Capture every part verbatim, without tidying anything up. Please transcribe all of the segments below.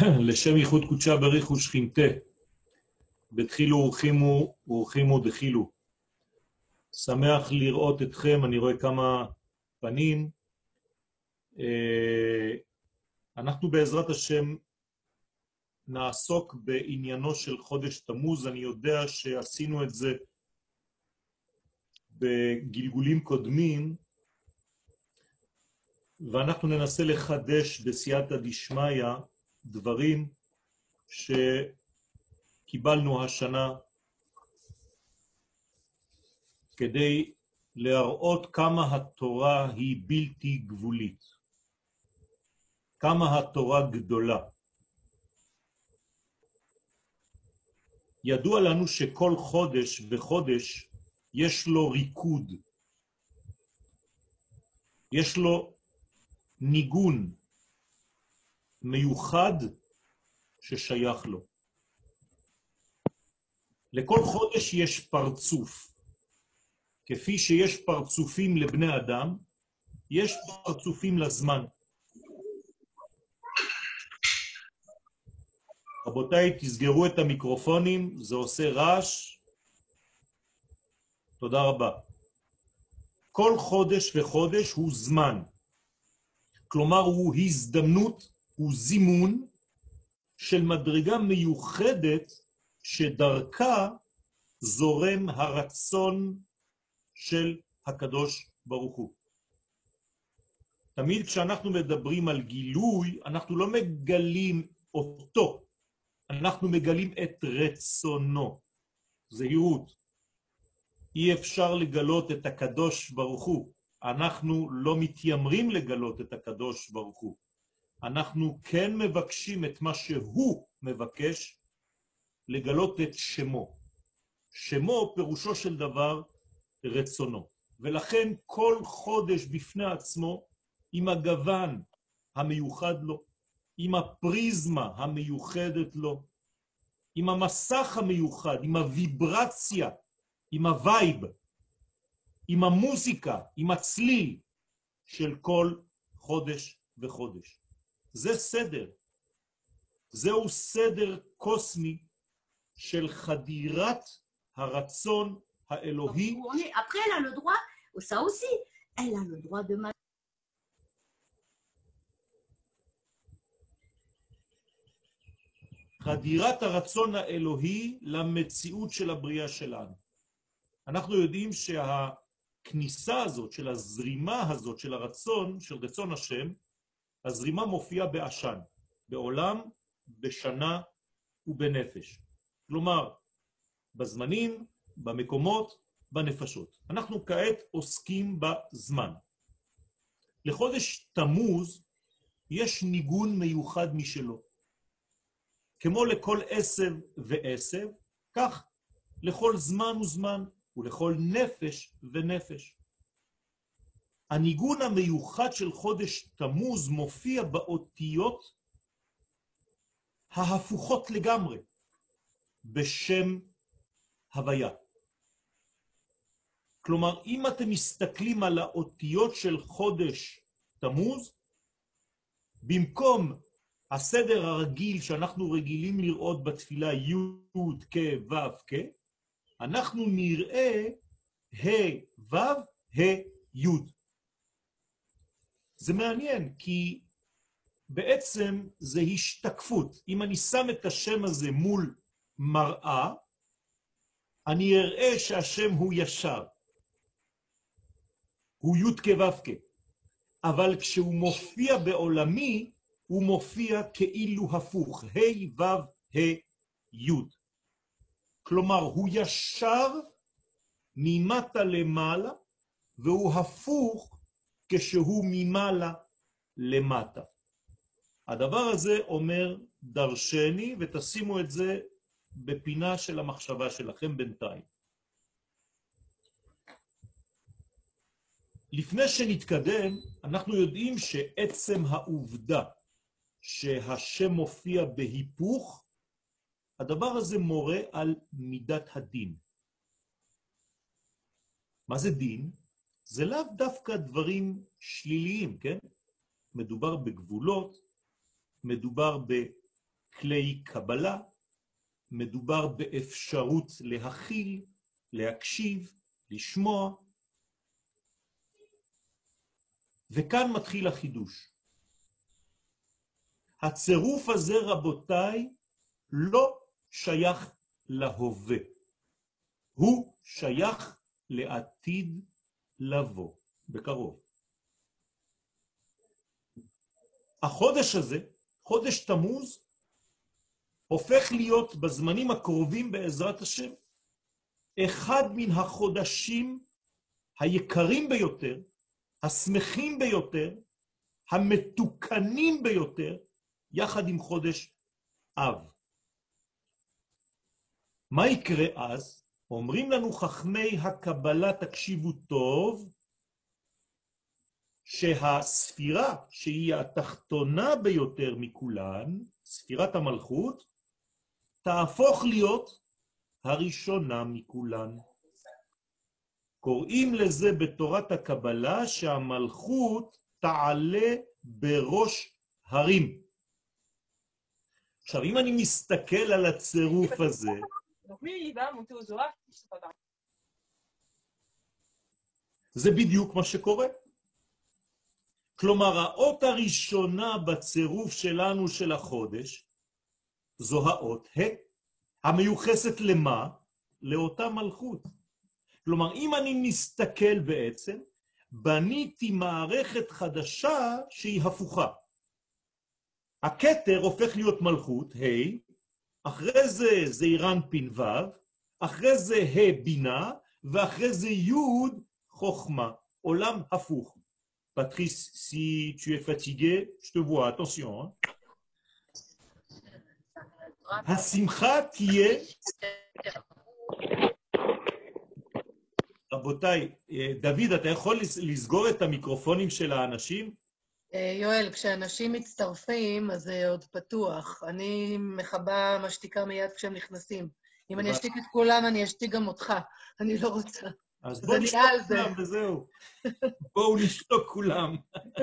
לשם ייחוד קודשה בריחו שכינתה, בתחילו ורחימו ורחימו דחילו. שמח לראות אתכם, אני רואה כמה פנים. אנחנו בעזרת השם נעסוק בעניינו של חודש תמוז. אני יודע שעשינו את זה בגלגולים קודמים, ואנחנו ננסה לחדש בסייעתא דשמיא דברים שקיבלנו השנה, כדי להראות כמה התורה היא בלתי גבולית, כמה התורה גדולה. ידוע לנו שכל חודש וחודש יש לו ריקוד, יש לו ניגון מיוחד ששייך לו. לכל חודש יש פרצוף. כפי שיש פרצופים לבני אדם, יש פרצופים לזמן. רבותיי, תסגרו את המיקרופונים, זה עושה רעש. תודה רבה. כל חודש וחודש הוא זמן. כלומר, הוא הזדמנות, הוא זימון של מדרגה מיוחדת שדרכה זורם הרצון של הקדוש ברוך הוא. תמיד כשאנחנו מדברים על גילוי, אנחנו לא מגלים אותו, אנחנו מגלים את רצונו. זהירות. אי אפשר לגלות את הקדוש ברוך הוא. אנחנו לא מתיימרים לגלות את הקדוש ברוך הוא. אנחנו כן מבקשים את מה שהוא מבקש, לגלות את שמו. שמו פירושו של דבר רצונו. ולכן כל חודש בפני עצמו, עם הגוון המיוחד לו, עם הפריזמה המיוחדת לו, עם המסך המיוחד, עם הוויברציה, עם הווייב, עם המוזיקה, עם הצליל של כל חודש וחודש. זה סדר. זהו סדר קוסמי של חדירת הרצון האלוהי. Après, elle a le droit, ça aussi, elle a le droit de... חדירת הרצון האלוהי למציאות של הבריאה שלנו. אנחנו יודעים שהכניסה הזאת, של הזרימה הזאת, של הרצון, של רצון השם, הזרימה מופיעה בעשן, בעולם, בשנה ובנפש. כלומר, בזמנים, במקומות, בנפשות. אנחנו כעת עוסקים בזמן. לחודש תמוז יש ניגון מיוחד משלו. כמו לכל עשב ועשב, כך לכל זמן וזמן, ולכל נפש ונפש. הניגון המיוחד של חודש תמוז מופיע באותיות ההפוכות לגמרי, בשם הוויה. כלומר, אם אתם מסתכלים על האותיות של חודש תמוז, במקום הסדר הרגיל שאנחנו רגילים לראות בתפילה י' כ' ו' כ', אנחנו נראה ה' ו' ה' י'. זה מעניין, כי בעצם זה השתקפות. אם אני שם את השם הזה מול מראה, אני אראה שהשם הוא ישר. הוא י' כ' ו' כ'. אבל כשהוא מופיע בעולמי, הוא מופיע כאילו הפוך, ה' ו' ה' י'. כלומר, הוא ישר ממטה למעלה, והוא הפוך כשהוא ממעלה למטה. הדבר הזה אומר דרשני, ותשימו את זה בפינה של המחשבה שלכם בינתיים. לפני שנתקדם, אנחנו יודעים שעצם העובדה שהשם מופיע בהיפוך, הדבר הזה מורה על מידת הדין. מה זה דין? זה לאו דווקא דברים שליליים, כן? מדובר בגבולות, מדובר כלי קבלה, מדובר באפשרות להכיל, להקשיב, לשמוע. וכאן מתחיל החידוש. הצירוף הזה, רבותיי, לא שייך להווה. הוא שייך לעתיד לבוא, בקרוב. החודש הזה, חודש תמוז, הופך להיות בזמנים הקרובים בעזרת השם, אחד מן החודשים היקרים ביותר, השמחים ביותר, המתוקנים ביותר, יחד עם חודש אב. מה יקרה אז? אומרים לנו חכמי הקבלה, תקשיבו טוב, שהספירה שהיא התחתונה ביותר מכולן, ספירת המלכות, תהפוך להיות הראשונה מכולן. קוראים לזה בתורת הקבלה שהמלכות תעלה בראש הרים. עכשיו, אם אני מסתכל על הצירוף הזה, זה בדיוק מה שקורה. כלומר, האות הראשונה בצירוף שלנו של החודש, זו האות ה', המיוחסת למה? לאותה מלכות. כלומר, אם אני מסתכל בעצם, בניתי מערכת חדשה שהיא הפוכה. הכתר הופך להיות מלכות, ה', אחרי זה זעירן פין ו', אחרי זה ה' בינה, ואחרי זה י' חוכמה, עולם הפוך. Patrice, si tu es fatigué, je te vois, attention. Hein. השמחה תהיה... רבותיי, דוד, אתה יכול לסגור את המיקרופונים של האנשים? יואל, כשאנשים מצטרפים, אז זה עוד פתוח. אני מחבה משתיקה מיד כשהם נכנסים. אם אני אשתיק את כולם, אני אשתיק גם אותך. אני לא רוצה. אז בואו נשתוק כולם וזהו. בואו נשתוק כולם.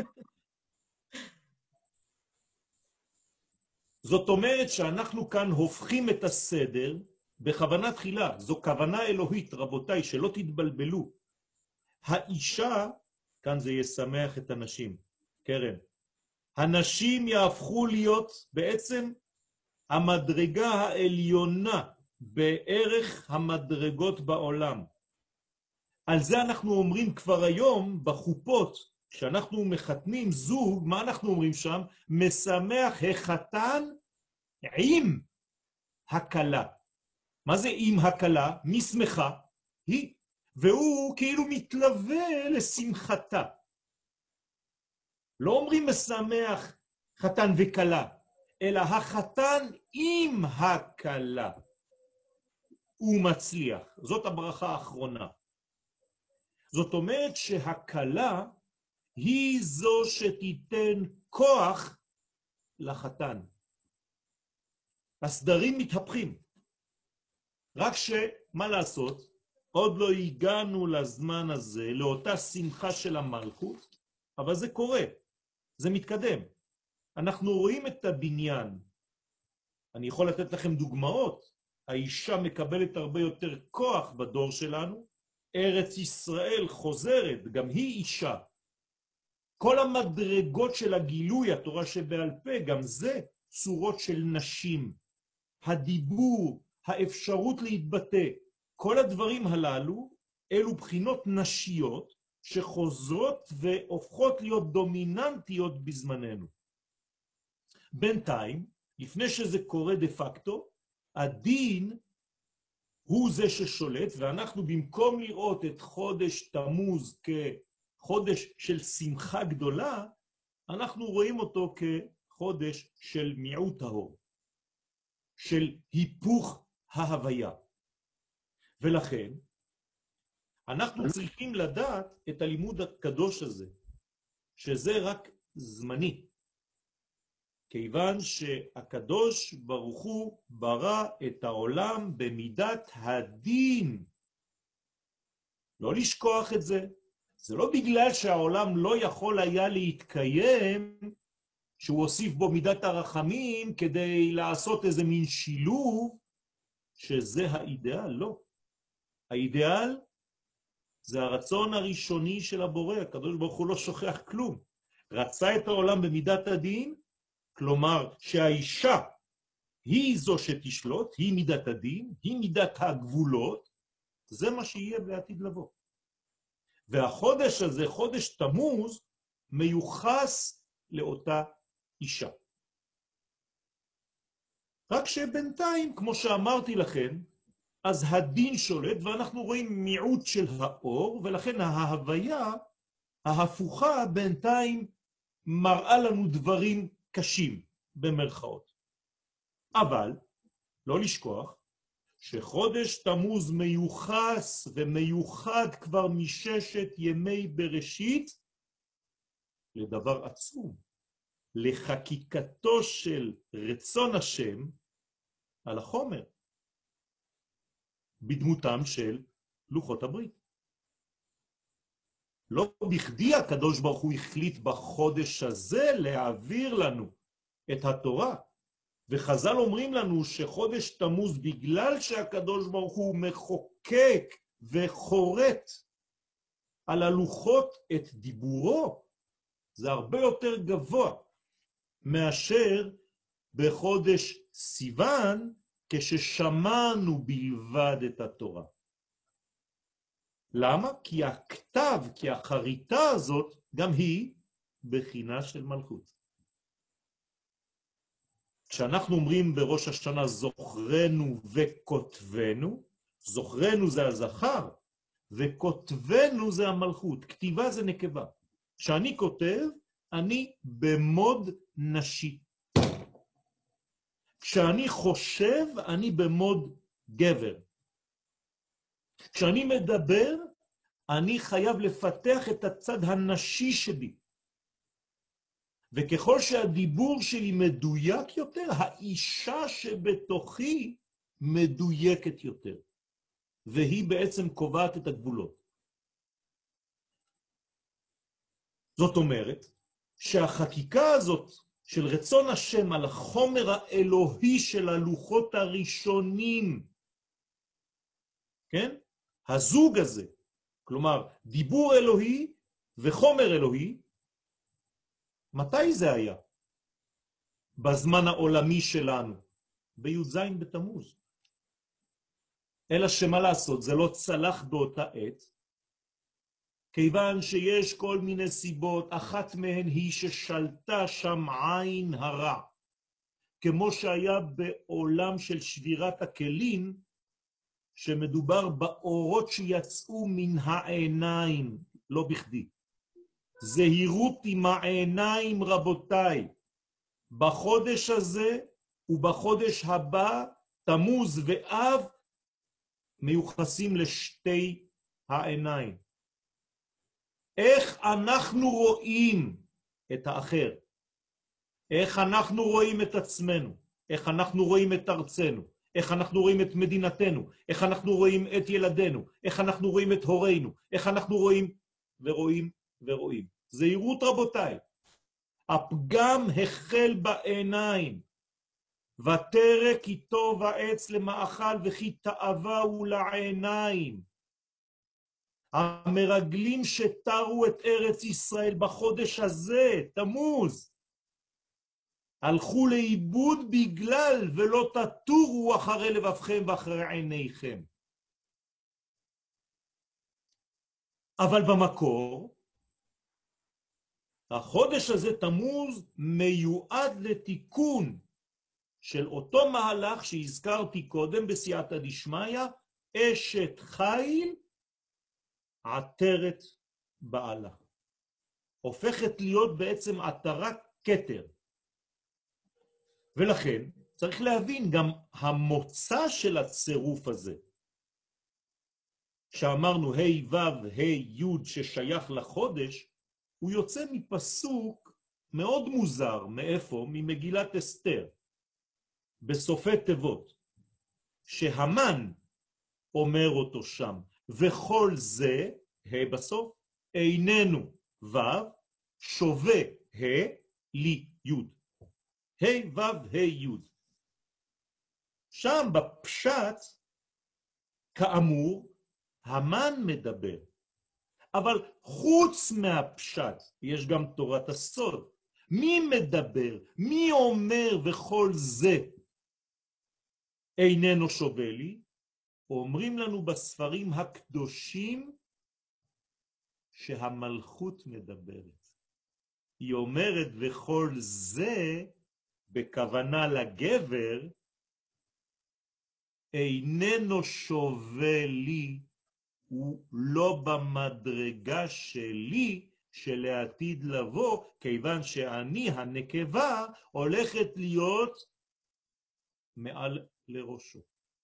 זאת אומרת שאנחנו כאן הופכים את הסדר בכוונה תחילה. זו כוונה אלוהית, רבותיי, שלא תתבלבלו. האישה, כאן זה ישמח את הנשים, קרן. הנשים יהפכו להיות בעצם המדרגה העליונה בערך המדרגות בעולם. על זה אנחנו אומרים כבר היום בחופות, כשאנחנו מחתנים זוג, מה אנחנו אומרים שם? משמח החתן עם הקלה. מה זה עם הקלה? מי שמחה? היא. והוא כאילו מתלווה לשמחתה. לא אומרים משמח חתן וקלה, אלא החתן עם הקלה. הוא מצליח. זאת הברכה האחרונה. זאת אומרת שהקלה היא זו שתיתן כוח לחתן. הסדרים מתהפכים. רק שמה לעשות? עוד לא הגענו לזמן הזה, לאותה שמחה של המלכות, אבל זה קורה, זה מתקדם. אנחנו רואים את הבניין. אני יכול לתת לכם דוגמאות. האישה מקבלת הרבה יותר כוח בדור שלנו, ארץ ישראל חוזרת, גם היא אישה. כל המדרגות של הגילוי, התורה שבעל פה, גם זה צורות של נשים. הדיבור, האפשרות להתבטא, כל הדברים הללו, אלו בחינות נשיות שחוזרות והופכות להיות דומיננטיות בזמננו. בינתיים, לפני שזה קורה דה פקטו, הדין הוא זה ששולט, ואנחנו במקום לראות את חודש תמוז כחודש של שמחה גדולה, אנחנו רואים אותו כחודש של מיעוט האור, של היפוך ההוויה. ולכן, אנחנו צריכים לדעת את הלימוד הקדוש הזה, שזה רק זמני. כיוון שהקדוש ברוך הוא ברא את העולם במידת הדין. לא לשכוח את זה. זה לא בגלל שהעולם לא יכול היה להתקיים שהוא הוסיף בו מידת הרחמים כדי לעשות איזה מין שילוב, שזה האידאל, לא. האידאל זה הרצון הראשוני של הבורא, הקדוש ברוך הוא לא שוכח כלום. רצה את העולם במידת הדין, כלומר שהאישה היא זו שתשלוט, היא מידת הדין, היא מידת הגבולות, זה מה שיהיה בעתיד לבוא. והחודש הזה, חודש תמוז, מיוחס לאותה אישה. רק שבינתיים, כמו שאמרתי לכם, אז הדין שולט, ואנחנו רואים מיעוט של האור, ולכן ההוויה ההפוכה בינתיים מראה לנו דברים קשים, במרכאות. אבל, לא לשכוח, שחודש תמוז מיוחס ומיוחד כבר מששת ימי בראשית, לדבר עצום, לחקיקתו של רצון השם על החומר, בדמותם של לוחות הברית. לא בכדי הקדוש ברוך הוא החליט בחודש הזה להעביר לנו את התורה, וחז"ל אומרים לנו שחודש תמוז, בגלל שהקדוש ברוך הוא מחוקק וחורט על הלוחות את דיבורו, זה הרבה יותר גבוה מאשר בחודש סיוון, כששמענו בלבד את התורה. למה? כי הכתב, כי החריטה הזאת, גם היא בחינה של מלכות. כשאנחנו אומרים בראש השנה זוכרנו וכותבנו, זוכרנו זה הזכר, וכותבנו זה המלכות. כתיבה זה נקבה. כשאני כותב, אני במוד נשי. כשאני חושב, אני במוד גבר. כשאני מדבר, אני חייב לפתח את הצד הנשי שלי. וככל שהדיבור שלי מדויק יותר, האישה שבתוכי מדויקת יותר. והיא בעצם קובעת את הגבולות. זאת אומרת, שהחקיקה הזאת של רצון השם על החומר האלוהי של הלוחות הראשונים, כן? הזוג הזה, כלומר, דיבור אלוהי וחומר אלוהי, מתי זה היה? בזמן העולמי שלנו, בי"ז בתמוז. אלא שמה לעשות, זה לא צלח באותה עת, כיוון שיש כל מיני סיבות, אחת מהן היא ששלטה שם עין הרע, כמו שהיה בעולם של שבירת הכלים, שמדובר באורות שיצאו מן העיניים, לא בכדי. זהירות עם העיניים רבותיי, בחודש הזה ובחודש הבא, תמוז ואב, מיוחסים לשתי העיניים. איך אנחנו רואים את האחר? איך אנחנו רואים את עצמנו? איך אנחנו רואים את ארצנו? איך אנחנו רואים את מדינתנו? איך אנחנו רואים את ילדינו? איך אנחנו רואים את הורינו? איך אנחנו רואים ורואים ורואים? זהירות רבותיי. הפגם החל בעיניים. ותרא כי טוב העץ למאכל וכי תאווה הוא לעיניים. המרגלים שתרו את ארץ ישראל בחודש הזה, תמוז, הלכו לאיבוד בגלל ולא תטורו אחרי לבבכם ואחרי עיניכם. אבל במקור, החודש הזה תמוז מיועד לתיקון של אותו מהלך שהזכרתי קודם בסייעתא דשמיא, אשת חיל עטרת בעלה. הופכת להיות בעצם עטרת כתר. ולכן צריך להבין גם המוצא של הצירוף הזה, שאמרנו ה' ו' ה' י' ששייך לחודש, הוא יוצא מפסוק מאוד מוזר. מאיפה? ממגילת אסתר, בסופי תיבות, שהמן אומר אותו שם, וכל זה, ה' בסוף, איננו ו', שווה ה', לי יוד. ה' ו' ה' יוד. שם בפשט, כאמור, המן מדבר. אבל חוץ מהפשט, יש גם תורת הסוד. מי מדבר? מי אומר וכל זה איננו שווה לי? אומרים לנו בספרים הקדושים שהמלכות מדברת. היא אומרת וכל זה בכוונה לגבר איננו שווה לי, הוא לא במדרגה שלי שלעתיד לבוא, כיוון שאני הנקבה הולכת להיות מעל לראשו.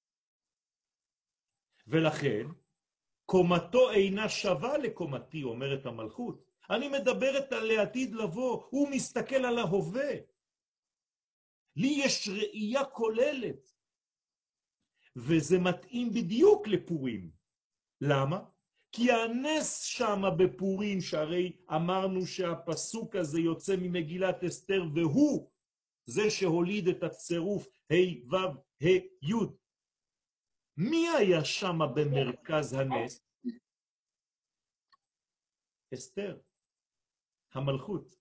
ולכן קומתו אינה שווה לקומתי, אומרת המלכות. אני מדברת על לעתיד לבוא, הוא מסתכל על ההווה. לי יש ראייה כוללת, וזה מתאים בדיוק לפורים. למה? כי הנס שם בפורים, שהרי אמרנו שהפסוק הזה יוצא ממגילת אסתר, והוא זה שהוליד את הצירוף ה' ו' ה' י'. מי היה שם במרכז הנס? אסתר, המלכות.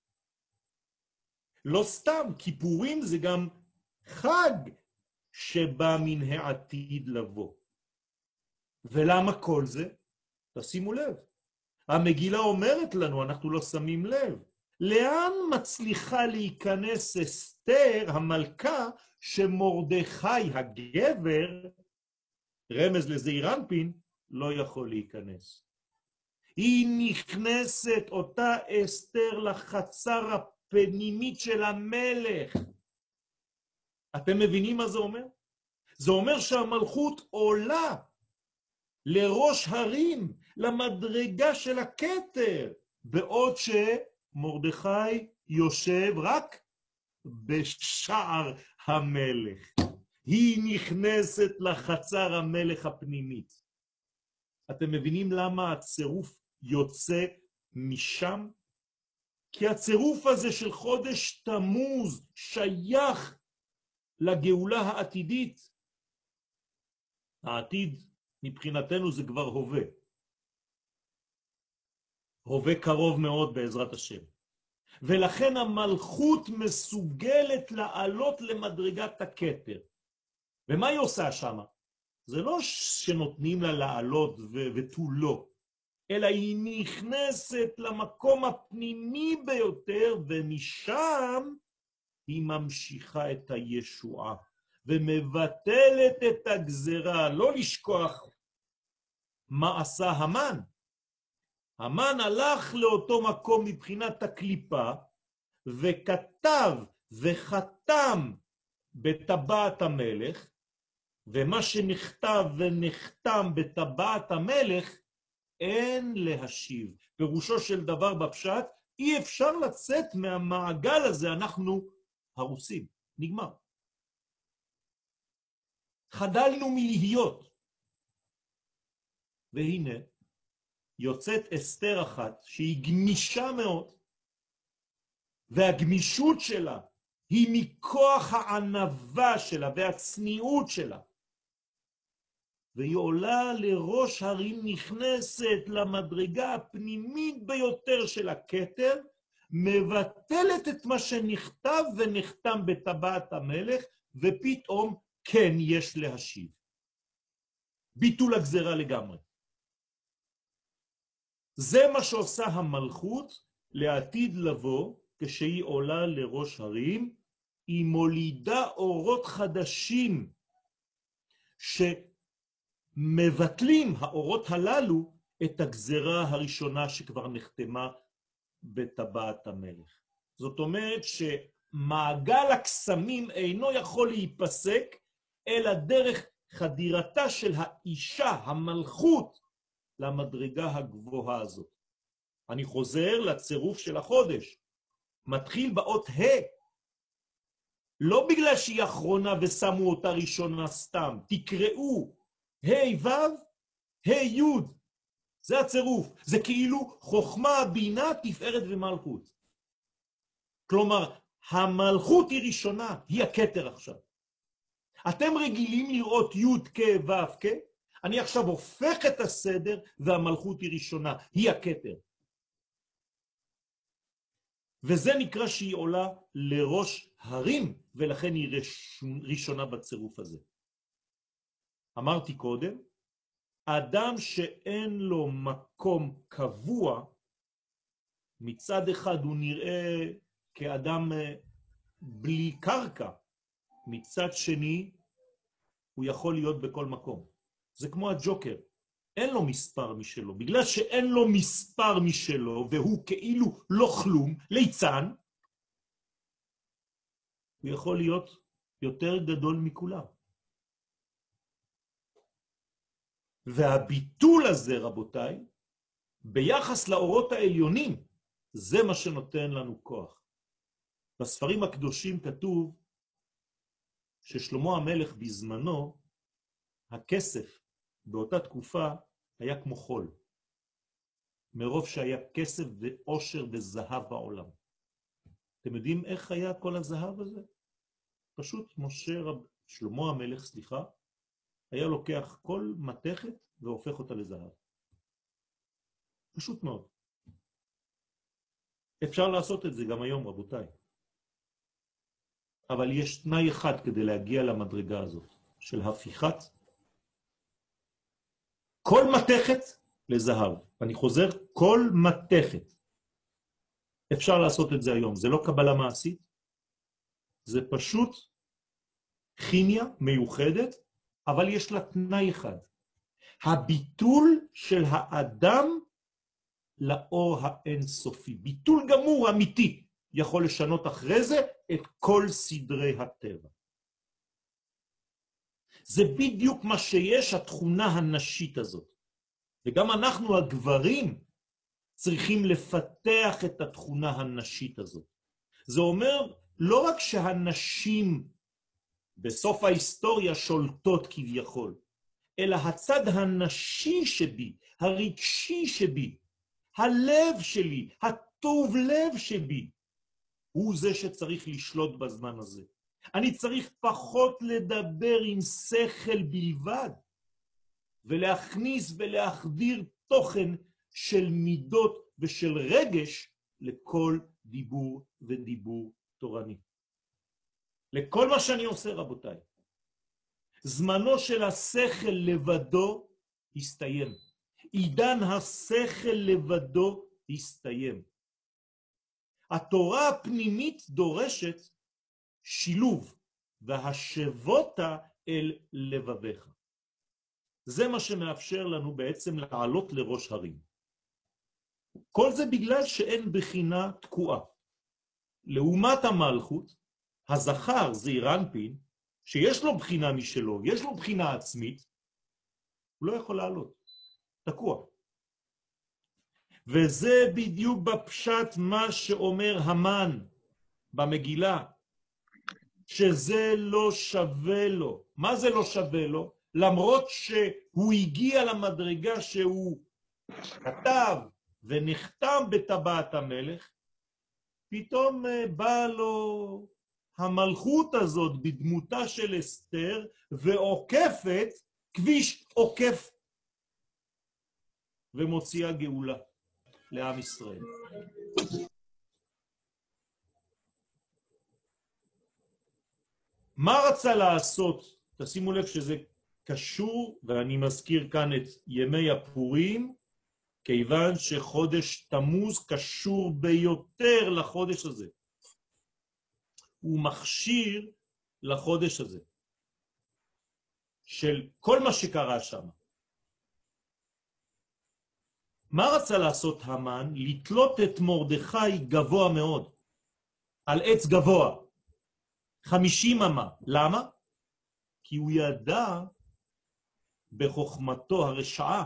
לא סתם, כי פורים זה גם חג שבא מן העתיד לבוא. ולמה כל זה? תשימו לב. המגילה אומרת לנו, אנחנו לא שמים לב. לאן מצליחה להיכנס אסתר, המלכה, שמרדכי הגבר, רמז לזעיר אנפין, לא יכול להיכנס. היא נכנסת, אותה אסתר, לחצר הפנימית של המלך. אתם מבינים מה זה אומר? זה אומר שהמלכות עולה לראש הרים, למדרגה של הכתר, בעוד שמרדכי יושב רק בשער המלך. היא נכנסת לחצר המלך הפנימית. אתם מבינים למה הצירוף יוצא משם? כי הצירוף הזה של חודש תמוז שייך לגאולה העתידית. העתיד מבחינתנו זה כבר הווה. הווה קרוב מאוד בעזרת השם. ולכן המלכות מסוגלת לעלות למדרגת הכתר. ומה היא עושה שם? זה לא שנותנים לה לעלות ותו לא, אלא היא נכנסת למקום הפנימי ביותר, ומשם היא ממשיכה את הישועה, ומבטלת את הגזרה. לא לשכוח מה עשה המן. המן הלך לאותו מקום מבחינת הקליפה, וכתב וחתם בטבעת המלך, ומה שנכתב ונחתם בטבעת המלך, אין להשיב. פירושו של דבר בפשט, אי אפשר לצאת מהמעגל הזה, אנחנו הרוסים. נגמר. חדלנו מלהיות. והנה, יוצאת אסתר אחת, שהיא גמישה מאוד, והגמישות שלה היא מכוח הענווה שלה והצניעות שלה. והיא עולה לראש הרים, נכנסת למדרגה הפנימית ביותר של הכתר, מבטלת את מה שנכתב ונחתם בטבעת המלך, ופתאום כן יש להשיב. ביטול הגזרה לגמרי. זה מה שעושה המלכות לעתיד לבוא, כשהיא עולה לראש הרים, היא מולידה אורות חדשים, שמבטלים האורות הללו את הגזרה הראשונה שכבר נחתמה בטבעת המלך. זאת אומרת שמעגל הקסמים אינו יכול להיפסק, אלא דרך חדירתה של האישה, המלכות, למדרגה הגבוהה הזאת. אני חוזר לצירוף של החודש. מתחיל באות ה', לא בגלל שהיא אחרונה ושמו אותה ראשונה סתם. תקראו ה' ו' ה' י', זה הצירוף. זה כאילו חוכמה, בינה, תפארת ומלכות. כלומר, המלכות היא ראשונה, היא הכתר עכשיו. אתם רגילים לראות י' כ' ו' כ', אני עכשיו הופך את הסדר והמלכות היא ראשונה, היא הכתר. וזה נקרא שהיא עולה לראש הרים, ולכן היא ראשונה בצירוף הזה. אמרתי קודם, אדם שאין לו מקום קבוע, מצד אחד הוא נראה כאדם בלי קרקע, מצד שני הוא יכול להיות בכל מקום. זה כמו הג'וקר, אין לו מספר משלו. בגלל שאין לו מספר משלו והוא כאילו לא כלום, ליצן, הוא יכול להיות יותר גדול מכולם. והביטול הזה, רבותיי, ביחס לאורות העליונים, זה מה שנותן לנו כוח. בספרים הקדושים כתוב ששלמה המלך בזמנו, הכסף באותה תקופה היה כמו חול. מרוב שהיה כסף ועושר וזהב בעולם. אתם יודעים איך היה כל הזהב הזה? פשוט משה רב... שלמה המלך, סליחה, היה לוקח כל מתכת והופך אותה לזהב. פשוט מאוד. אפשר לעשות את זה גם היום, רבותיי. אבל יש תנאי אחד כדי להגיע למדרגה הזאת, של הפיכת כל מתכת לזהב. אני חוזר, כל מתכת. אפשר לעשות את זה היום. זה לא קבלה מעשית, זה פשוט כימיה מיוחדת, אבל יש לה תנאי אחד. הביטול של האדם לאור האינסופי. ביטול גמור אמיתי יכול לשנות אחרי זה את כל סדרי הטבע. זה בדיוק מה שיש, התכונה הנשית הזאת. וגם אנחנו הגברים צריכים לפתח את התכונה הנשית הזאת. זה אומר לא רק שהנשים בסוף ההיסטוריה שולטות כביכול, אלא הצד הנשי שבי, הרגשי שבי, הלב שלי, הטוב לב שבי, הוא זה שצריך לשלוט בזמן הזה. אני צריך פחות לדבר עם שכל בלבד, ולהכניס ולהחדיר תוכן של מידות ושל רגש לכל דיבור ודיבור תורני. לכל מה שאני עושה, רבותיי. זמנו של השכל לבדו הסתיים. עידן השכל לבדו הסתיים. התורה הפנימית דורשת שילוב, והשבותה אל לבביך. זה מה שמאפשר לנו בעצם לעלות לראש הרים. כל זה בגלל שאין בחינה תקועה. לעומת המלכות, הזכר זעיר אנפין, שיש לו בחינה משלו, יש לו בחינה עצמית, הוא לא יכול לעלות, תקוע. וזה בדיוק בפשט מה שאומר המן במגילה, שזה לא שווה לו. מה זה לא שווה לו? למרות שהוא הגיע למדרגה שהוא כתב ונחתם בטבעת המלך, פתאום בא לו המלכות הזאת בדמותה של אסתר ועוקפת כביש עוקף ומוציאה גאולה לעם ישראל. מה רצה לעשות? תשימו לב שזה קשור, ואני מזכיר כאן את ימי הפורים, כיוון שחודש תמוז קשור ביותר לחודש הזה. הוא מכשיר לחודש הזה, של כל מה שקרה שם. מה רצה לעשות המן? לתלות את מרדכי גבוה מאוד, על עץ גבוה, חמישים אמה. למה? כי הוא ידע בחוכמתו הרשעה,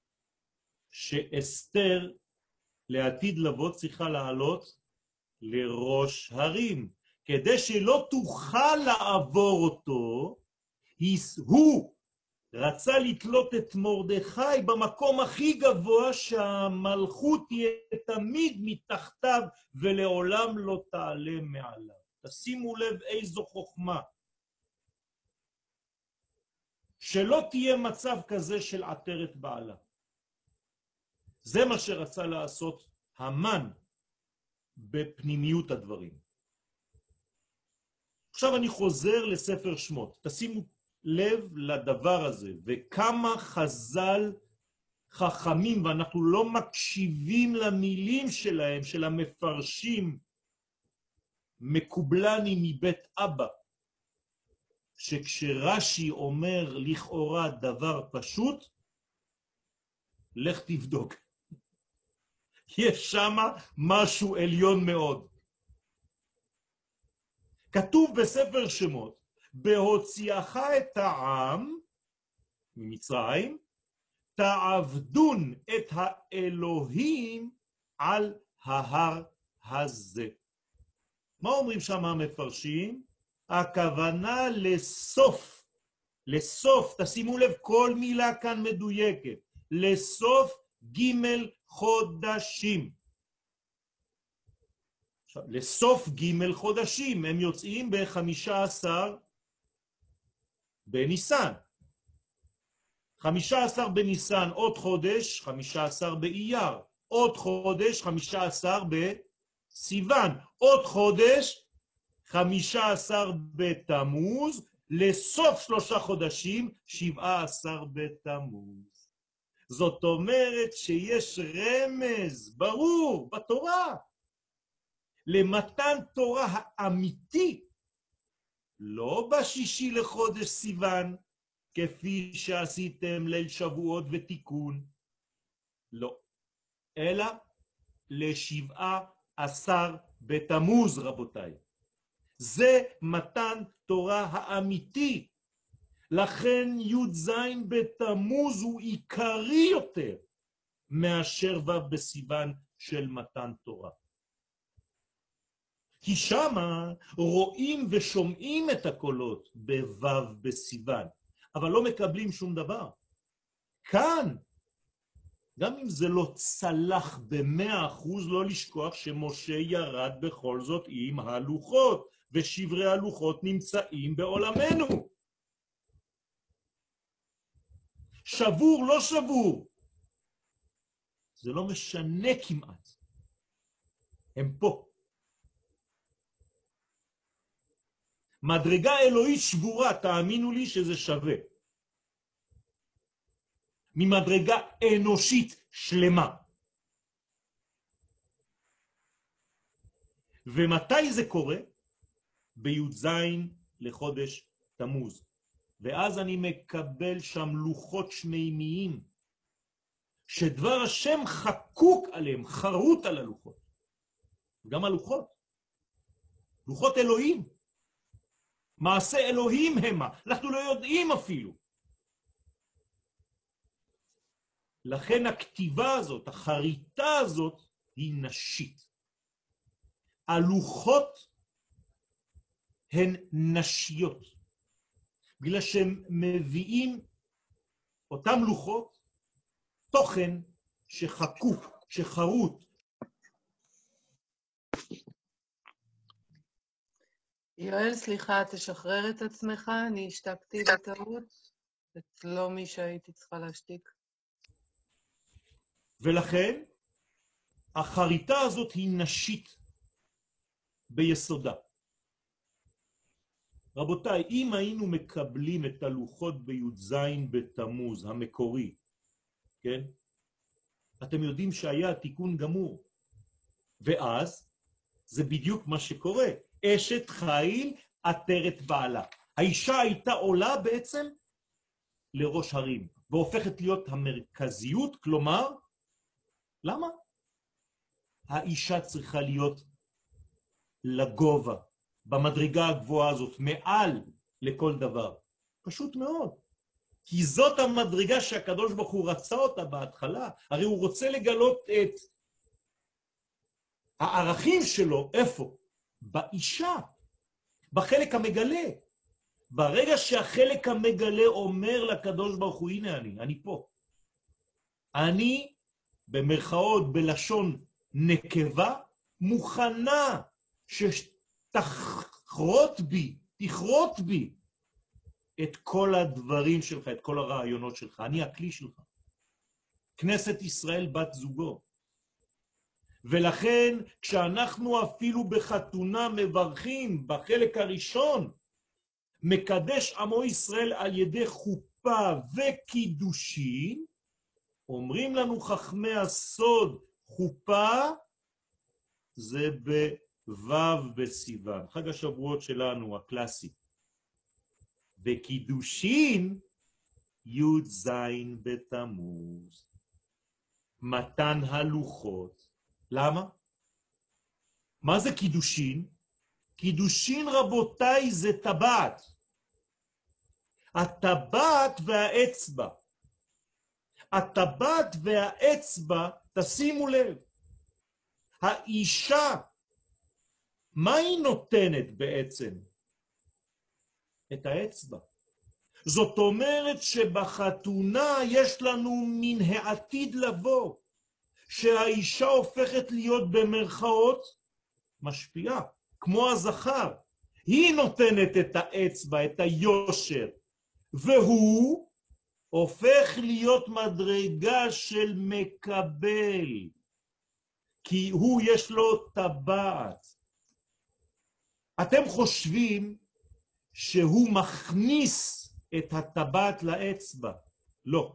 שאסתר לעתיד לבוא צריכה לעלות לראש הרים, כדי שלא תוכל לעבור אותו, הוא רצה לתלות את מרדכי במקום הכי גבוה שהמלכות תהיה תמיד מתחתיו ולעולם לא תעלה מעליו. תשימו לב איזו חוכמה. שלא תהיה מצב כזה של עטרת בעלה. זה מה שרצה לעשות המן בפנימיות הדברים. עכשיו אני חוזר לספר שמות. תשימו לב לדבר הזה, וכמה חז"ל חכמים, ואנחנו לא מקשיבים למילים שלהם, של המפרשים, מקובלני מבית אבא, שכשרש"י אומר לכאורה דבר פשוט, לך תבדוק. יש שם משהו עליון מאוד. כתוב בספר שמות, בהוציאך את העם ממצרים, תעבדון את האלוהים על ההר הזה. מה אומרים שם המפרשים? הכוונה לסוף, לסוף, תשימו לב, כל מילה כאן מדויקת, לסוף ג' חודשים. עכשיו, לסוף ג' חודשים, הם יוצאים ב-חמישה עשר בניסן. חמישה עשר בניסן, עוד חודש, חמישה עשר באייר, עוד חודש, חמישה עשר בסיוון, עוד חודש, חמישה עשר בתמוז, לסוף שלושה חודשים, שבעה עשר בתמוז. זאת אומרת שיש רמז ברור בתורה, למתן תורה האמיתי, לא בשישי לחודש סיוון, כפי שעשיתם ליל שבועות ותיקון, לא, אלא לשבעה עשר בתמוז, רבותיי. זה מתן תורה האמיתי. לכן י"ז בתמוז הוא עיקרי יותר מאשר ו' בסיוון של מתן תורה. כי שמה רואים ושומעים את הקולות בו' בסיוון, אבל לא מקבלים שום דבר. כאן, גם אם זה לא צלח במאה אחוז, לא לשכוח שמשה ירד בכל זאת עם הלוחות, ושברי הלוחות נמצאים בעולמנו. שבור, לא שבור. זה לא משנה כמעט. הם פה. מדרגה אלוהית שבורה, תאמינו לי שזה שווה. ממדרגה אנושית שלמה. ומתי זה קורה? בי"ז לחודש תמוז. ואז אני מקבל שם לוחות שמימיים, שדבר השם חקוק עליהם, חרוט על הלוחות. גם הלוחות. לוחות אלוהים. מעשה אלוהים המה. אנחנו לא יודעים אפילו. לכן הכתיבה הזאת, החריטה הזאת, היא נשית. הלוחות הן נשיות. בגלל שהם מביאים אותם לוחות, תוכן שחקוק, שחרוט. יואל, סליחה, תשחרר את עצמך, אני השתקתי בטעות. את לא מי שהייתי צריכה להשתיק. ולכן, החריטה הזאת היא נשית ביסודה. רבותיי, אם היינו מקבלים את הלוחות בי"ז בתמוז המקורי, כן? אתם יודעים שהיה תיקון גמור. ואז זה בדיוק מה שקורה. אשת חיל עטרת בעלה. האישה הייתה עולה בעצם לראש הרים, והופכת להיות המרכזיות, כלומר, למה? האישה צריכה להיות לגובה, במדרגה הגבוהה הזאת, מעל לכל דבר. פשוט מאוד. כי זאת המדרגה שהקדוש ברוך הוא רצה אותה בהתחלה. הרי הוא רוצה לגלות את הערכים שלו, איפה? באישה, בחלק המגלה. ברגע שהחלק המגלה אומר לקדוש ברוך הוא, הנה אני, אני פה. אני, במרכאות, בלשון נקבה, מוכנה שתחרות בי, תחרות בי את כל הדברים שלך, את כל הרעיונות שלך. אני הכלי שלך. כנסת ישראל בת זוגו. ולכן, כשאנחנו אפילו בחתונה מברכים, בחלק הראשון, מקדש עמו ישראל על ידי חופה וקידושין, אומרים לנו חכמי הסוד, חופה זה בו' בסיוון, חג השבועות שלנו, הקלאסי. וקידושין י' ז' בתמוז. מתן הלוחות. למה? מה זה קידושין? קידושין רבותיי זה טבעת. הטבעת והאצבע. הטבעת והאצבע, תשימו לב, האישה, מה היא נותנת בעצם? את האצבע. זאת אומרת שבחתונה יש לנו מן העתיד לבוא, שהאישה הופכת להיות במרכאות משפיעה, כמו הזכר. היא נותנת את האצבע, את היושר, והוא הופך להיות מדרגה של מקבל, כי הוא יש לו טבעת. אתם חושבים שהוא מכניס את הטבעת לאצבע? לא.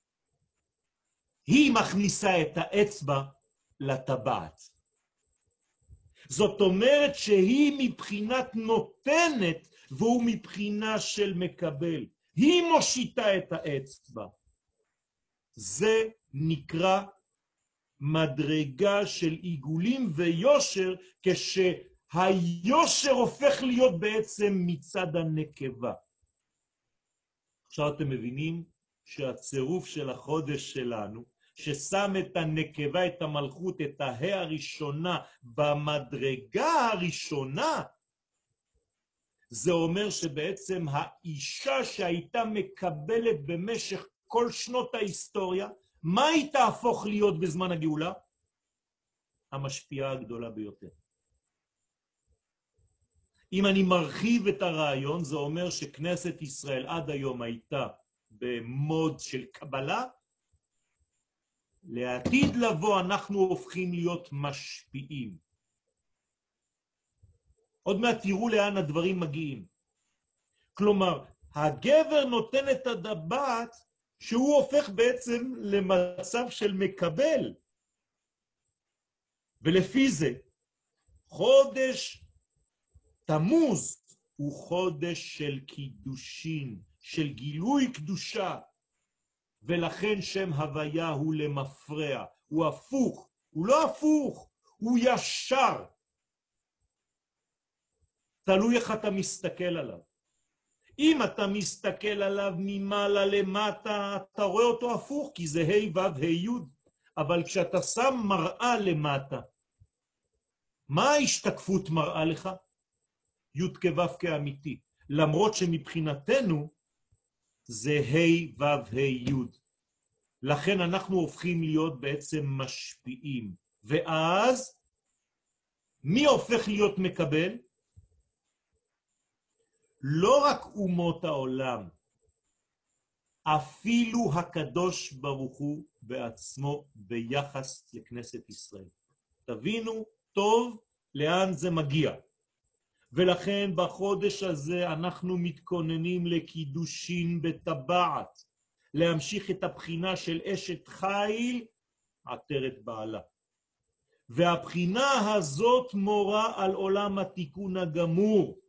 היא מכניסה את האצבע לטבעת. זאת אומרת שהיא מבחינת נותנת והוא מבחינה של מקבל. היא מושיטה את האצבע. זה נקרא מדרגה של עיגולים ויושר, כשהיושר הופך להיות בעצם מצד הנקבה. עכשיו אתם מבינים שהצירוף של החודש שלנו, ששם את הנקבה, את המלכות, את ההא הראשונה במדרגה הראשונה, זה אומר שבעצם האישה שהייתה מקבלת במשך כל שנות ההיסטוריה, מה היא תהפוך להיות בזמן הגאולה? המשפיעה הגדולה ביותר. אם אני מרחיב את הרעיון, זה אומר שכנסת ישראל עד היום הייתה במוד של קבלה, לעתיד לבוא אנחנו הופכים להיות משפיעים. עוד מעט תראו לאן הדברים מגיעים. כלומר, הגבר נותן את הטבעת שהוא הופך בעצם למצב של מקבל. ולפי זה, חודש תמוז הוא חודש של קידושין, של גילוי קדושה, ולכן שם הוויה הוא למפרע, הוא הפוך, הוא לא הפוך, הוא ישר. תלוי איך אתה מסתכל עליו. אם אתה מסתכל עליו ממעלה למטה, אתה רואה אותו הפוך, כי זה ה' ו' ה' י', אבל כשאתה שם מראה למטה, מה ההשתקפות מראה לך? י' כו' כאמיתי, למרות שמבחינתנו זה ה' ו' ה' י'. לכן אנחנו הופכים להיות בעצם משפיעים. ואז מי הופך להיות מקבל? לא רק אומות העולם, אפילו הקדוש ברוך הוא בעצמו ביחס לכנסת ישראל. תבינו טוב לאן זה מגיע. ולכן בחודש הזה אנחנו מתכוננים לקידושין בטבעת, להמשיך את הבחינה של אשת חיל עטרת בעלה. והבחינה הזאת מורה על עולם התיקון הגמור.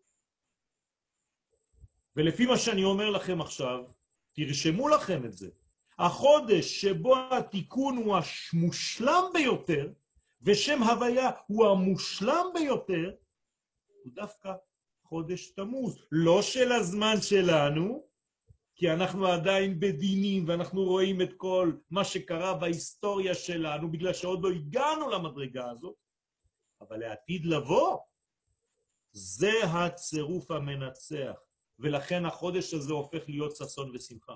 ולפי מה שאני אומר לכם עכשיו, תרשמו לכם את זה. החודש שבו התיקון הוא המושלם ביותר, ושם הוויה הוא המושלם ביותר, הוא דווקא חודש תמוז. לא של הזמן שלנו, כי אנחנו עדיין בדינים, ואנחנו רואים את כל מה שקרה בהיסטוריה שלנו, בגלל שעוד לא הגענו למדרגה הזאת, אבל לעתיד לבוא, זה הצירוף המנצח. ולכן החודש הזה הופך להיות ששון ושמחה.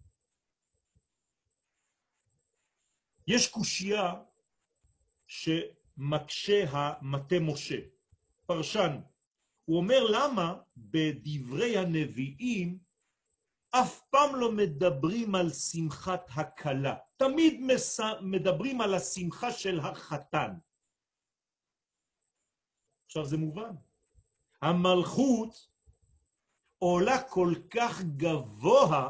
יש קושיה שמקשה המטה משה, פרשן. הוא אומר למה בדברי הנביאים אף פעם לא מדברים על שמחת הקלה, תמיד מדברים על השמחה של החתן. עכשיו זה מובן. המלכות עולה כל כך גבוה,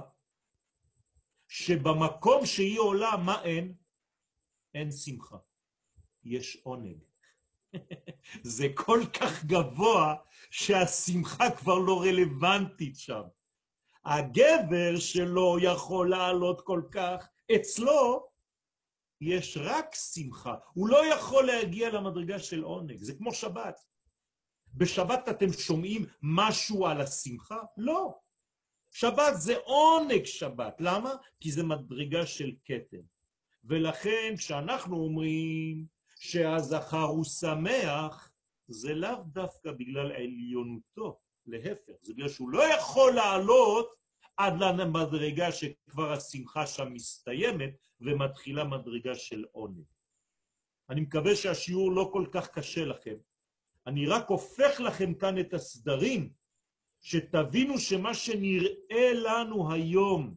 שבמקום שהיא עולה, מה אין? אין שמחה. יש עונג. זה כל כך גבוה, שהשמחה כבר לא רלוונטית שם. הגבר שלא יכול לעלות כל כך, אצלו יש רק שמחה. הוא לא יכול להגיע למדרגה של עונג. זה כמו שבת. בשבת אתם שומעים משהו על השמחה? לא. שבת זה עונג שבת. למה? כי זה מדרגה של כתר. ולכן כשאנחנו אומרים שהזכר הוא שמח, זה לאו דווקא בגלל עליונותו. להפך, זה בגלל שהוא לא יכול לעלות עד למדרגה שכבר השמחה שם מסתיימת ומתחילה מדרגה של עונג. אני מקווה שהשיעור לא כל כך קשה לכם. אני רק הופך לכם כאן את הסדרים, שתבינו שמה שנראה לנו היום,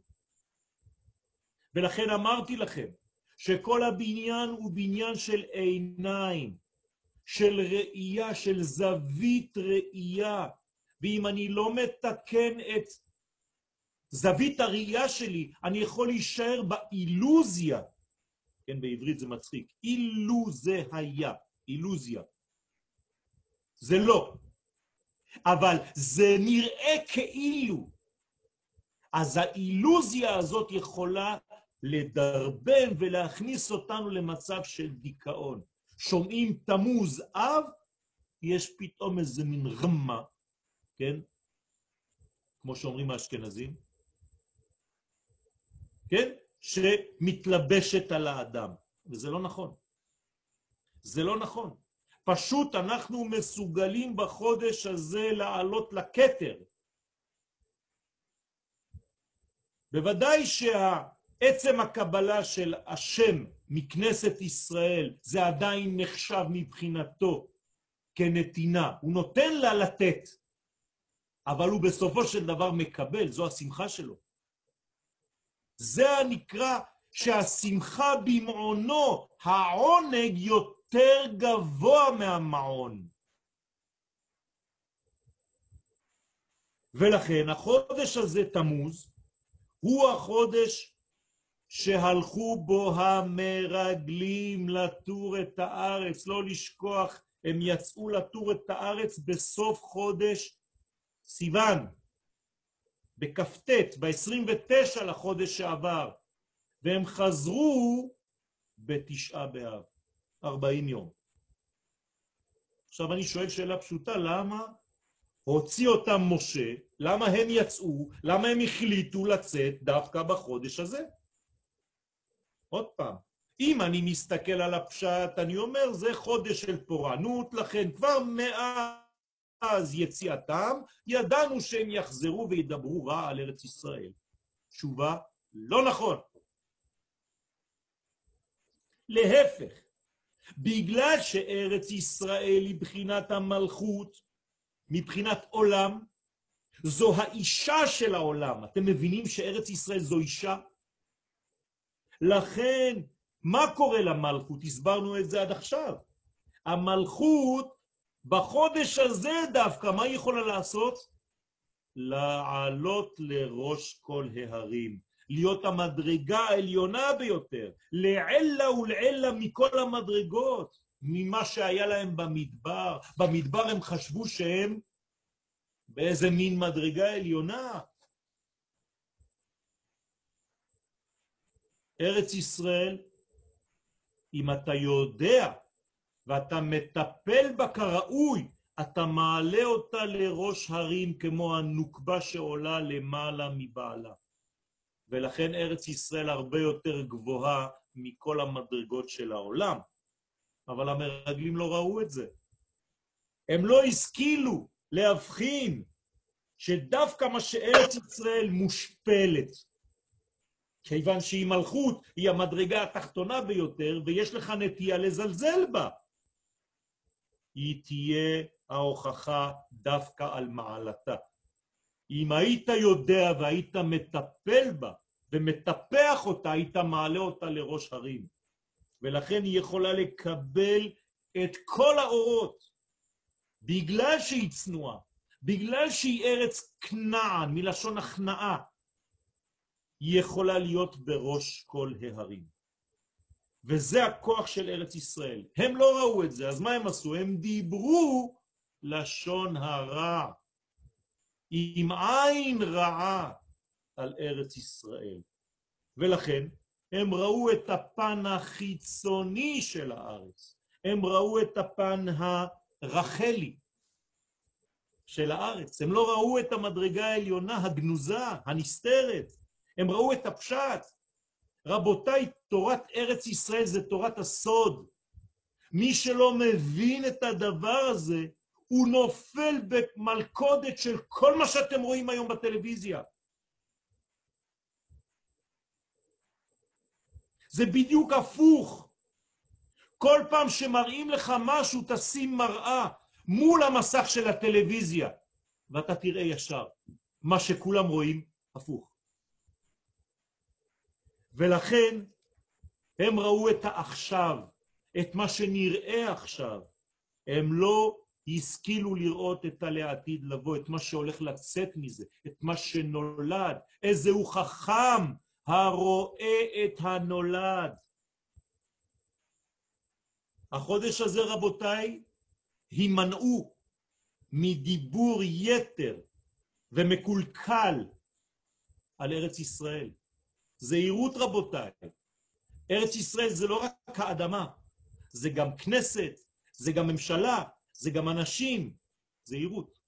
ולכן אמרתי לכם, שכל הבניין הוא בניין של עיניים, של ראייה, של זווית ראייה, ואם אני לא מתקן את זווית הראייה שלי, אני יכול להישאר באילוזיה. כן, בעברית זה מצחיק. אילו זה היה, אילוזיה. זה לא. אבל זה נראה כאילו. אז האילוזיה הזאת יכולה לדרבן ולהכניס אותנו למצב של דיכאון. שומעים תמוז אב, יש פתאום איזה מין רמה, כן? כמו שאומרים האשכנזים, כן? שמתלבשת על האדם. וזה לא נכון. זה לא נכון. פשוט אנחנו מסוגלים בחודש הזה לעלות לכתר. בוודאי שהעצם הקבלה של השם מכנסת ישראל, זה עדיין נחשב מבחינתו כנתינה. הוא נותן לה לתת, אבל הוא בסופו של דבר מקבל, זו השמחה שלו. זה הנקרא שהשמחה במעונו, העונג יותר גבוה מהמעון. ולכן החודש הזה תמוז, הוא החודש שהלכו בו המרגלים לתור את הארץ, לא לשכוח, הם יצאו לתור את הארץ בסוף חודש סיוון, בכ"ט, ב-עשרים ותשע לחודש שעבר, והם חזרו בתשעה באב, ארבעים יום. עכשיו אני שואל שאלה פשוטה, למה הוציא אותם משה, למה הם יצאו, למה הם החליטו לצאת דווקא בחודש הזה? עוד פעם, אם אני מסתכל על הפשט, אני אומר, זה חודש של פורענות, לכן כבר מאז יציאתם, ידענו שהם יחזרו וידברו רע על ארץ ישראל. תשובה, לא נכון. להפך, בגלל שארץ ישראל היא בחינת המלכות, מבחינת עולם, זו האישה של העולם. אתם מבינים שארץ ישראל זו אישה? לכן, מה קורה למלכות? הסברנו את זה עד עכשיו. המלכות, בחודש הזה דווקא, מה היא יכולה לעשות? לעלות לראש כל ההרים. להיות המדרגה העליונה ביותר. לעלה ולעלה מכל המדרגות. ממה שהיה להם במדבר. במדבר הם חשבו שהם באיזה מין מדרגה עליונה. ארץ ישראל, אם אתה יודע ואתה מטפל בה כראוי, אתה מעלה אותה לראש הרים כמו הנוקבה שעולה למעלה מבעלה. ולכן ארץ ישראל הרבה יותר גבוהה מכל המדרגות של העולם. אבל המרגלים לא ראו את זה. הם לא השכילו להבחין שדווקא מה שארץ ישראל מושפלת, כיוון שהיא מלכות, היא המדרגה התחתונה ביותר, ויש לך נטייה לזלזל בה, היא תהיה ההוכחה דווקא על מעלתה. אם היית יודע והיית מטפל בה, ומטפח אותה, היית מעלה אותה לראש הרים. ולכן היא יכולה לקבל את כל האורות, בגלל שהיא צנועה, בגלל שהיא ארץ כנען, מלשון הכנעה, היא יכולה להיות בראש כל ההרים. וזה הכוח של ארץ ישראל. הם לא ראו את זה, אז מה הם עשו? הם דיברו לשון הרע, עם עין רעה על ארץ ישראל. ולכן הם ראו את הפן החיצוני של הארץ. הם ראו את הפן הרחלי של הארץ. הם לא ראו את המדרגה העליונה, הגנוזה, הנסתרת. הם ראו את הפשט. רבותיי, תורת ארץ ישראל זה תורת הסוד. מי שלא מבין את הדבר הזה, הוא נופל במלכודת של כל מה שאתם רואים היום בטלוויזיה. זה בדיוק הפוך. כל פעם שמראים לך משהו, תשים מראה מול המסך של הטלוויזיה, ואתה תראה ישר מה שכולם רואים הפוך. ולכן הם ראו את העכשיו, את מה שנראה עכשיו. הם לא השכילו לראות את העתיד לבוא, את מה שהולך לצאת מזה, את מה שנולד. איזהו חכם הרואה את הנולד. החודש הזה, רבותיי, הימנעו מדיבור יתר ומקולקל על ארץ ישראל. זהירות, רבותיי. ארץ ישראל זה לא רק האדמה, זה גם כנסת, זה גם ממשלה, זה גם אנשים. זהירות.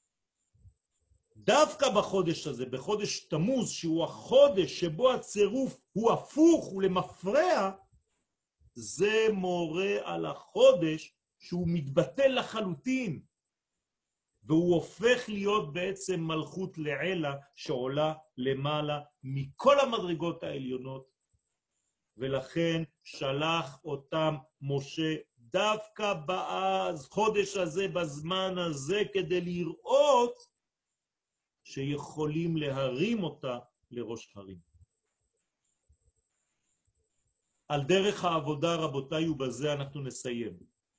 דווקא בחודש הזה, בחודש תמוז, שהוא החודש שבו הצירוף הוא הפוך ולמפרע, זה מורה על החודש שהוא מתבטל לחלוטין, והוא הופך להיות בעצם מלכות לעלה שעולה למעלה מכל המדרגות העליונות, ולכן שלח אותם משה דווקא בחודש הזה, בזמן הזה, כדי לראות שיכולים להרים אותה לראש הרים. על דרך העבודה, רבותיי, ובזה אנחנו נסיים.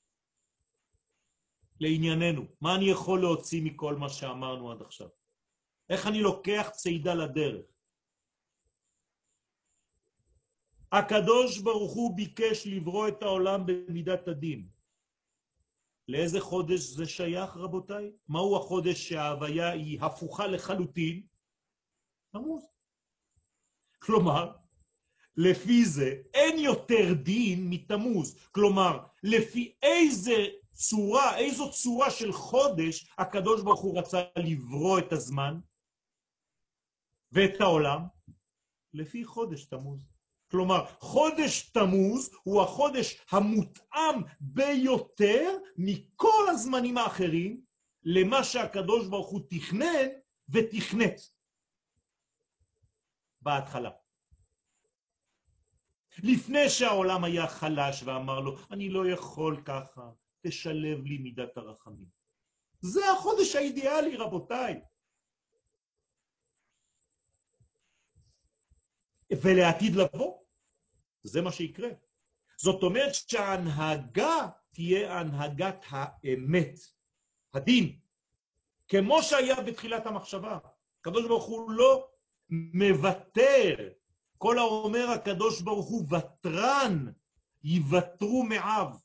לענייננו, מה אני יכול להוציא מכל מה שאמרנו עד עכשיו? איך אני לוקח צעידה לדרך? הקדוש ברוך הוא ביקש לברוא את העולם במידת הדין. לאיזה חודש זה שייך, רבותיי? מהו החודש שההוויה היא הפוכה לחלוטין? תמוז. כלומר, לפי זה אין יותר דין מתמוז. כלומר, לפי איזה צורה, איזו צורה של חודש הקדוש ברוך הוא רצה לברוא את הזמן ואת העולם? לפי חודש תמוז. כלומר, חודש תמוז הוא החודש המותאם ביותר מכל הזמנים האחרים למה שהקדוש ברוך הוא תכנן ותכנת בהתחלה. לפני שהעולם היה חלש ואמר לו, אני לא יכול ככה, תשלב לי מידת הרחמים. זה החודש האידיאלי, רבותיי. ולעתיד לבוא, זה מה שיקרה. זאת אומרת שההנהגה תהיה הנהגת האמת, הדין, כמו שהיה בתחילת המחשבה. הקדוש ברוך הוא לא מוותר. כל האומר הקדוש ברוך הוא ותרן, יוותרו מעב.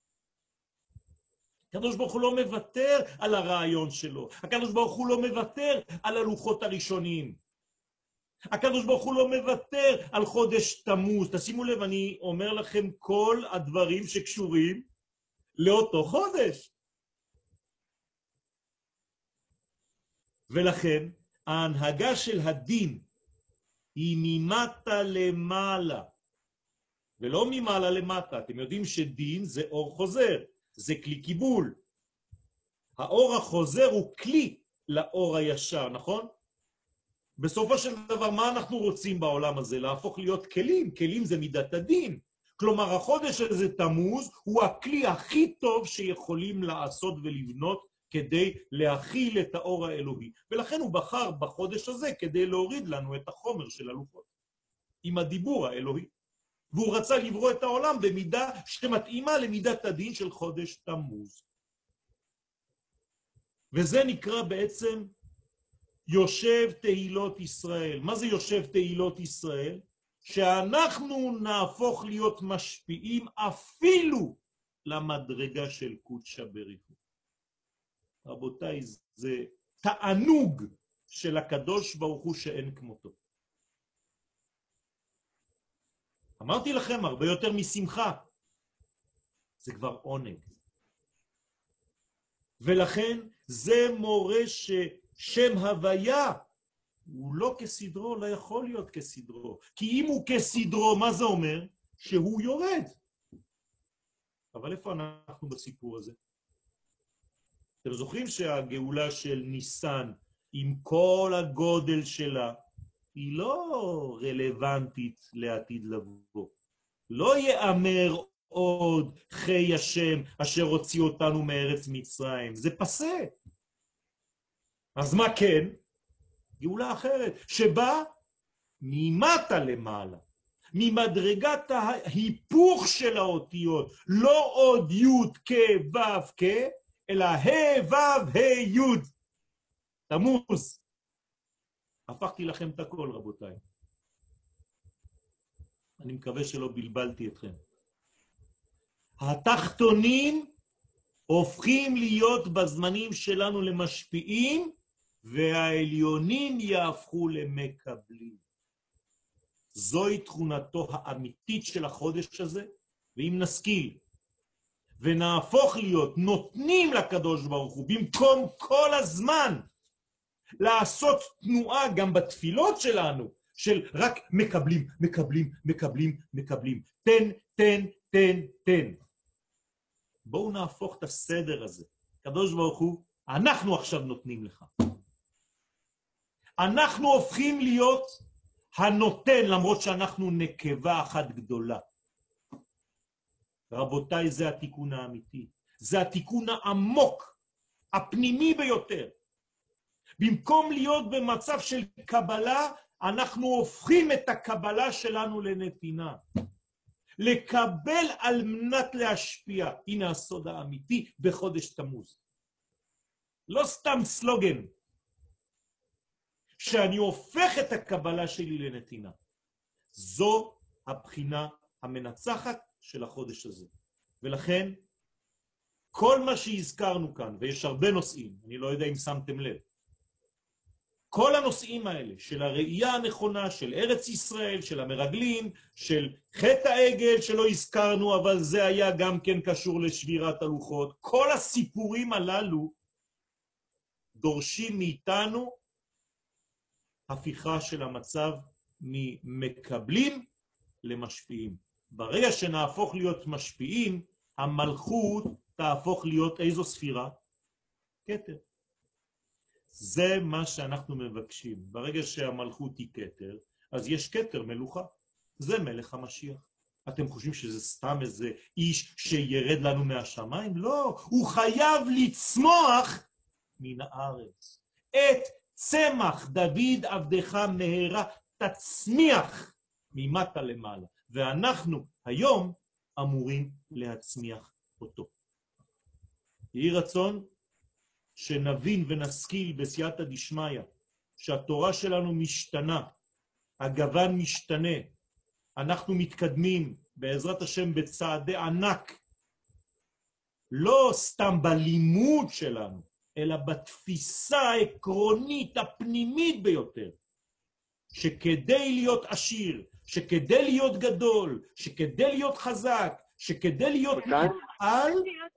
הקדוש ברוך הוא לא מוותר על הרעיון שלו. הקדוש ברוך הוא לא מוותר על הלוחות הראשונים. הקדוש ברוך הוא לא מוותר על חודש תמוז. תשימו לב, אני אומר לכם כל הדברים שקשורים לאותו חודש. ולכן ההנהגה של הדין היא ממטה למעלה, ולא ממעלה למטה. אתם יודעים שדין זה אור חוזר, זה כלי קיבול. האור החוזר הוא כלי לאור הישר, נכון? בסופו של דבר, מה אנחנו רוצים בעולם הזה? להפוך להיות כלים. כלים זה מידת הדין. כלומר, החודש הזה תמוז הוא הכלי הכי טוב שיכולים לעשות ולבנות כדי להכיל את האור האלוהי. ולכן הוא בחר בחודש הזה כדי להוריד לנו את החומר של הלוחות, עם הדיבור האלוהי. והוא רצה לברוא את העולם במידה שמתאימה למידת הדין של חודש תמוז. וזה נקרא בעצם יושב תהילות ישראל. מה זה יושב תהילות ישראל? שאנחנו נהפוך להיות משפיעים אפילו למדרגה של קודשא בריחו. רבותיי, זה תענוג של הקדוש ברוך הוא שאין כמותו. אמרתי לכם, הרבה יותר משמחה. זה כבר עונג. ולכן זה מורה ששם הוויה הוא לא כסדרו, לא יכול להיות כסדרו. כי אם הוא כסדרו, מה זה אומר? שהוא יורד. אבל איפה אנחנו בסיפור הזה? אתם זוכרים שהגאולה של ניסן, עם כל הגודל שלה, היא לא רלוונטית לעתיד לבוא. לא יאמר עוד חי השם אשר הוציא אותנו מארץ מצרים. זה פסה. אז מה כן? גאולה אחרת, שבה ממטה למעלה, ממדרגת ההיפוך של האותיות, לא עוד י' כ' ו' כ', אלא ה' ו' ה' י'. תמוז. הפכתי לכם את הכל, רבותיי. אני מקווה שלא בלבלתי אתכם. התחתונים הופכים להיות בזמנים שלנו למשפיעים, והעליונים יהפכו למקבלים. זוהי תכונתו האמיתית של החודש הזה, ואם נשכיל ונהפוך להיות נותנים לקדוש ברוך הוא, במקום כל הזמן לעשות תנועה גם בתפילות שלנו, של רק מקבלים, מקבלים, מקבלים, מקבלים. תן, תן, תן, תן. בואו נהפוך את הסדר הזה. קדוש ברוך הוא, אנחנו עכשיו נותנים לך. אנחנו הופכים להיות הנותן, למרות שאנחנו נקבה אחת גדולה. רבותיי, זה התיקון האמיתי. זה התיקון העמוק, הפנימי ביותר. במקום להיות במצב של קבלה, אנחנו הופכים את הקבלה שלנו לנתינה. לקבל על מנת להשפיע. הנה הסוד האמיתי בחודש תמוז. לא סתם סלוגן. שאני הופך את הקבלה שלי לנתינה. זו הבחינה המנצחת של החודש הזה. ולכן, כל מה שהזכרנו כאן, ויש הרבה נושאים, אני לא יודע אם שמתם לב, כל הנושאים האלה של הראייה הנכונה, של ארץ ישראל, של המרגלים, של חטא העגל שלא הזכרנו, אבל זה היה גם כן קשור לשבירת הלוחות, כל הסיפורים הללו דורשים מאיתנו הפיכה של המצב ממקבלים למשפיעים. ברגע שנהפוך להיות משפיעים, המלכות תהפוך להיות איזו ספירה? כתר. זה מה שאנחנו מבקשים. ברגע שהמלכות היא כתר, אז יש כתר מלוכה. זה מלך המשיח. אתם חושבים שזה סתם איזה איש שירד לנו מהשמיים? לא, הוא חייב לצמוח מן הארץ. את צמח דוד עבדך מהרה תצמיח ממטה למעלה. ואנחנו היום אמורים להצמיח אותו. יהי רצון שנבין ונשכיל בסייעתא דשמיא, שהתורה שלנו משתנה, הגוון משתנה, אנחנו מתקדמים בעזרת השם בצעדי ענק, לא סתם בלימוד שלנו, אלא בתפיסה העקרונית הפנימית ביותר, שכדי להיות עשיר, שכדי להיות גדול, שכדי להיות חזק, שכדי להיות מעל,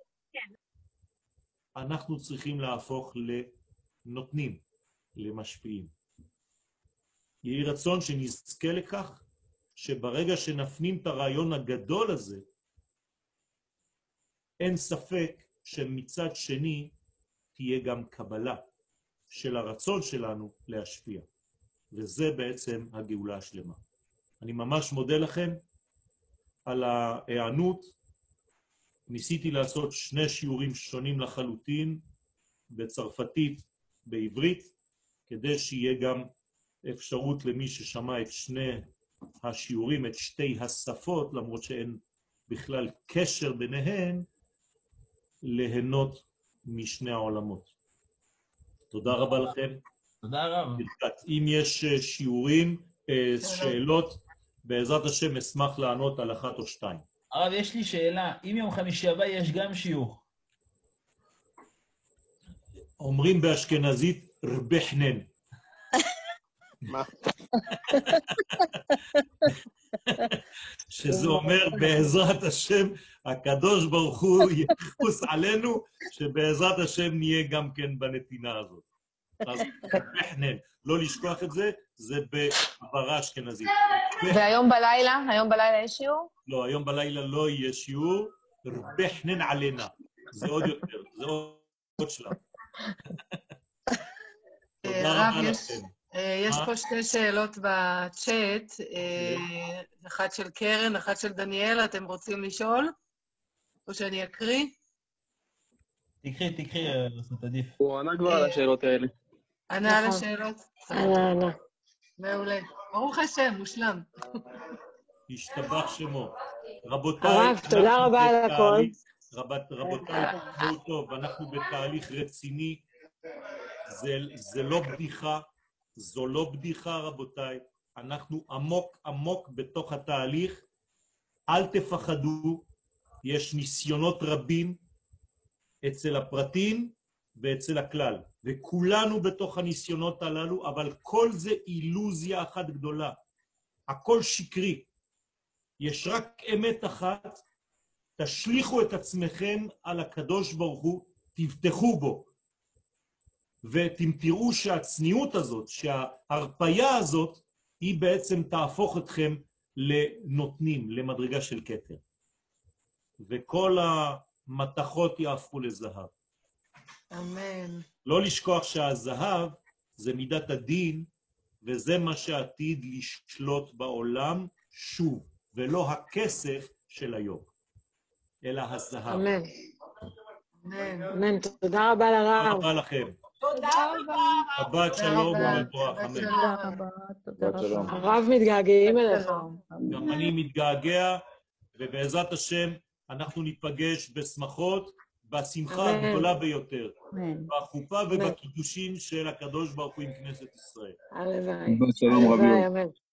אנחנו צריכים להפוך לנותנים, למשפיעים. יהי רצון שנזכה לכך, שברגע שנפנים את הרעיון הגדול הזה, אין ספק שמצד שני תהיה גם קבלה, של הרצון שלנו להשפיע. וזה בעצם הגאולה השלמה. אני ממש מודה לכם על ההיענות. ניסיתי לעשות שני שיעורים שונים לחלוטין, בצרפתית, בעברית, כדי שיהיה גם אפשרות למי ששמע את שני השיעורים, את שתי השפות, למרות שאין בכלל קשר ביניהן, ליהנות משני העולמות. תודה רבה לכם. תודה רב. אם יש שיעורים, שאלות, בעזרת השם אשמח לענות על אחת או שתיים. הרב, יש לי שאלה. אם יום חמישי הבא יש גם שיעור? אומרים באשכנזית רבחנן. מה? שזה אומר בעזרת השם, הקדוש ברוך הוא יחוס עלינו, שבעזרת השם נהיה גם כן בנתינה הזאת. אז רבחנן, לא לשכוח את זה, זה בעברה אשכנזית. והיום בלילה? היום בלילה יש שיעור? לא, היום בלילה לא יהיה שיעור, רבחנן עלינה. זה עוד יותר, זה עוד שלב. תודה רבה לכם. יש פה שתי שאלות בצ'אט, אחת של קרן, אחת של דניאל, אתם רוצים לשאול? או שאני אקריא? תקחי, תקחי, לעשות עדיף. הוא ענה כבר על השאלות האלה. ענה על השאלות? ענה, ענה. מעולה. ברוך השם, מושלם. השתבח שמו. רבותיי, הרב, תודה רבה על הכל. רבותיי, תשמעו טוב, אנחנו בתהליך רציני, זה, זה לא בדיחה, זו לא בדיחה רבותיי, אנחנו עמוק עמוק בתוך התהליך, אל תפחדו, יש ניסיונות רבים אצל הפרטים ואצל הכלל, וכולנו בתוך הניסיונות הללו, אבל כל זה אילוזיה אחת גדולה, הכל שקרי, יש רק אמת אחת, תשליכו את עצמכם על הקדוש ברוך הוא, תבטחו בו, ואתם תראו שהצניעות הזאת, שההרפיה הזאת, היא בעצם תהפוך אתכם לנותנים, למדרגה של כתר. וכל המתחות יהפכו לזהב. אמן. לא לשכוח שהזהב זה מידת הדין, וזה מה שעתיד לשלוט בעולם שוב, ולא הכסף של היום, אלא הזהב. אמן. אמן. אמן. תודה רבה לרב. תודה רבה לכם. תודה רבה. שבת שלום ומבורך, אמן. תודה רבה. תודה רבה. הרב מתגעגעים אליך. גם אני מתגעגע, ובעזרת השם אנחנו ניפגש בשמחות, בשמחה הגדולה ביותר, בחופה ובקידושים של הקדוש ברוך הוא עם כנסת ישראל. הלוואי. שלום רבי. אמן.